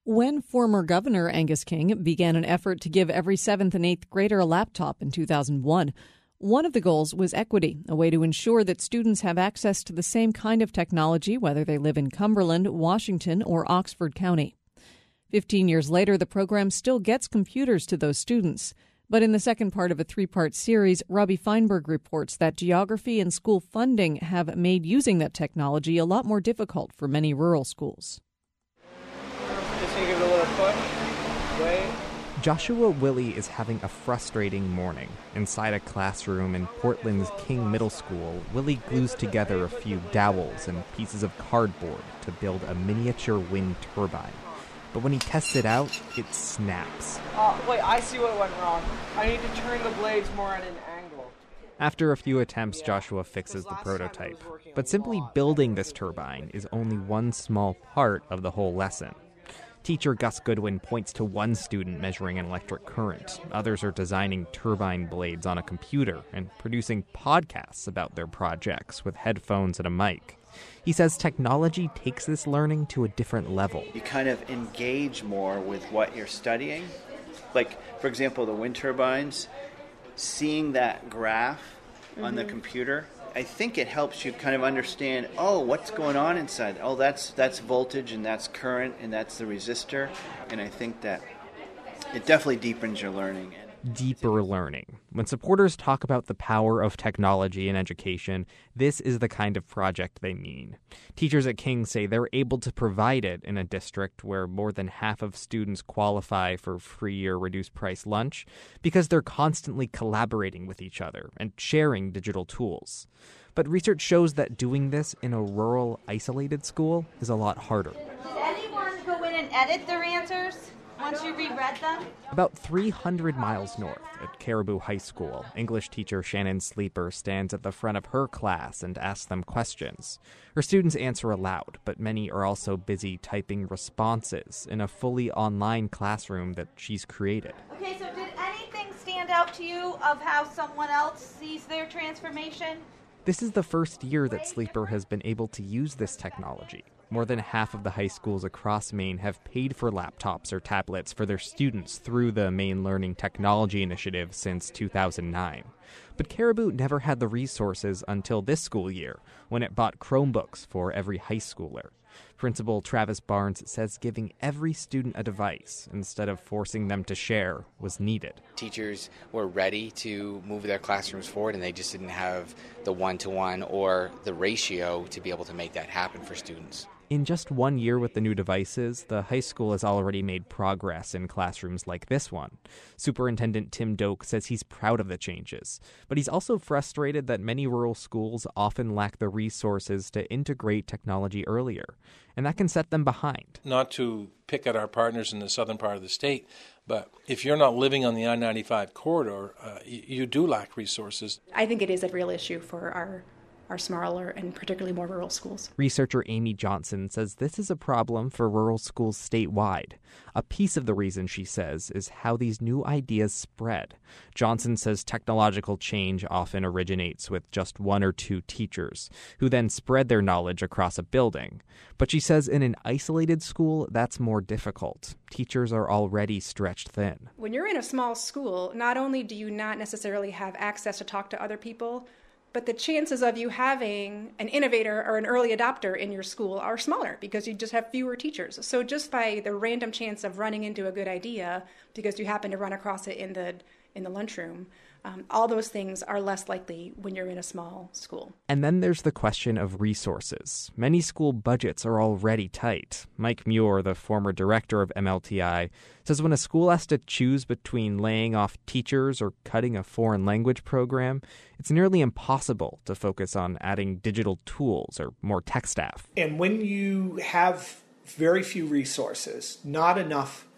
When former Governor Angus King began an effort to give every 7th and 8th grader a laptop in 2001, one of the goals was equity, a way to ensure that students have access to the same kind of technology whether they live in Cumberland, Washington, or Oxford County. 15 years later, the program still gets computers to those students. But in the second part of a 3-part series, Robbie Feinberg reports that geography and school funding have made using that technology a lot more difficult for many rural schools. Just gonna give it a little push. Wait. Joshua Willie is having a frustrating morning. Inside a classroom in Portland's King Middle School, Willie glues together a few dowels and pieces of cardboard to build a miniature wind turbine. But when he tests it out, it snaps. Wait, I see what went wrong. I need to turn the blades more at an angle. After a few attempts, Joshua fixes the prototype. But simply building this turbine is only one small part of the whole lesson. Teacher Gus Goodwin points to one student measuring an electric current. Others are designing turbine blades on a computer and producing podcasts about their projects with headphones and a mic. He says technology takes this learning to a different level. You kind of engage more with what you're studying. Like, for example, the wind turbines, seeing that graph on the computer, I think it helps you kind of understand, what's going on inside? That's voltage and that's current and that's the resistor. And I think that it definitely deepens your learning. Deeper learning. When supporters talk about the power of technology in education, this is the kind of project they mean. Teachers at King say they're able to provide it in a district where more than half of students qualify for free or reduced price lunch because they're constantly collaborating with each other and sharing digital tools. But research shows that doing this in a rural, isolated school is a lot harder. Did anyone go in and edit their answers once you reread them? About 300 miles north at Caribou High School, English teacher Shannon Sleeper stands at the front of her class and asks them questions. Her students answer aloud, but many are also busy typing responses in a fully online classroom that she's created. Okay, so did anything stand out to you of how someone else sees their transformation? This is the first year that Sleeper has been able to use this technology. More than half of the high schools across Maine have paid for laptops or tablets for their students through the Maine Learning Technology Initiative since 2009. But Caribou never had the resources until this school year, when it bought Chromebooks for every high schooler. Principal Travis Barnes says giving every student a device instead of forcing them to share was needed. Teachers were ready to move their classrooms forward, and they just didn't have the one-to-one or the ratio to be able to make that happen for students. In just 1 year with the new devices, the high school has already made progress in classrooms like this one. Superintendent Tim Doak says he's proud of the changes, but he's also frustrated that many rural schools often lack the resources to integrate technology earlier, and that can set them behind. Not to pick at our partners in the southern part of the state, but if you're not living on the I-95 corridor, you do lack resources. I think it is a real issue for our smaller and particularly more rural schools. Researcher Amy Johnson says this is a problem for rural schools statewide. A piece of the reason, she says, is how these new ideas spread. Johnson says technological change often originates with just one or two teachers, who then spread their knowledge across a building. But she says in an isolated school, that's more difficult. Teachers are already stretched thin. When you're in a small school, not only do you not necessarily have access to talk to other people, but the chances of you having an innovator or an early adopter in your school are smaller because you just have fewer teachers. So just by the random chance of running into a good idea because you happen to run across it in the lunchroom, all those things are less likely when you're in a small school. And then there's the question of resources. Many school budgets are already tight. Mike Muir, the former director of MLTI, says when a school has to choose between laying off teachers or cutting a foreign language program, it's nearly impossible to focus on adding digital tools or more tech staff. And when you have very few resources, not enough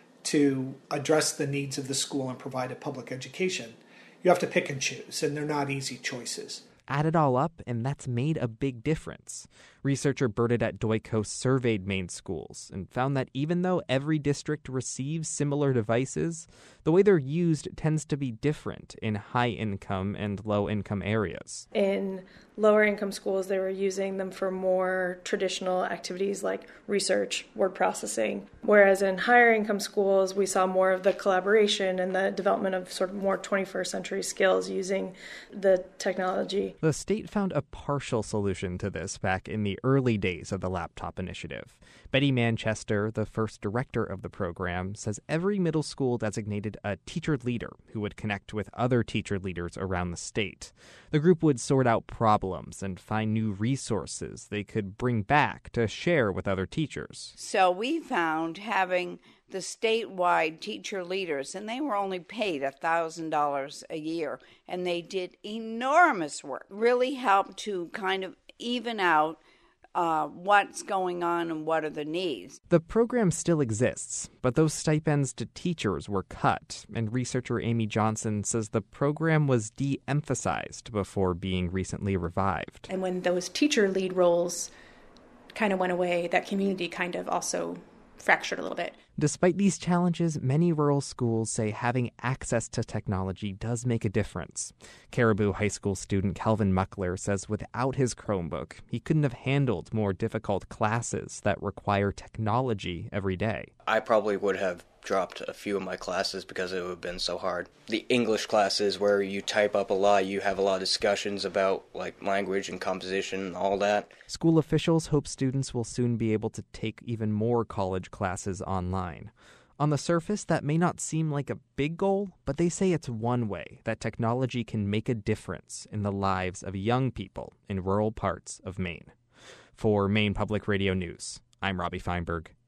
to address the needs of the school and provide a public education, you have to pick and choose, and they're not easy choices. Add it all up, and that's made a big difference. Researcher Bernadette Doyko surveyed Maine schools and found that even though every district receives similar devices, the way they're used tends to be different in high-income and low-income areas. In lower-income schools, they were using them for more traditional activities like research, word processing, whereas in higher-income schools, we saw more of the collaboration and the development of sort of more 21st century skills using the technology. The state found a partial solution to this back in the early days of the laptop initiative. Betty Manchester, the first director of the program, says every middle school designated a teacher leader who would connect with other teacher leaders around the state. The group would sort out problems and find new resources they could bring back to share with other teachers. So we found having the statewide teacher leaders, and they were only paid $1,000 a year, and they did enormous work, really helped to kind of even out what's going on and what are the needs. The program still exists, but those stipends to teachers were cut, and researcher Amy Johnson says the program was de-emphasized before being recently revived. And when those teacher lead roles kind of went away, that community kind of also fractured a little bit. Despite these challenges, many rural schools say having access to technology does make a difference. Caribou High School student Calvin Muckler says without his Chromebook, he couldn't have handled more difficult classes that require technology every day. I probably would have dropped a few of my classes because it would have been so hard. The English classes where you type up a lot, you have a lot of discussions about like language and composition and all that. School officials hope students will soon be able to take even more college classes online. On the surface, that may not seem like a big goal, but they say it's one way that technology can make a difference in the lives of young people in rural parts of Maine. For Maine Public Radio News, I'm Robbie Feinberg.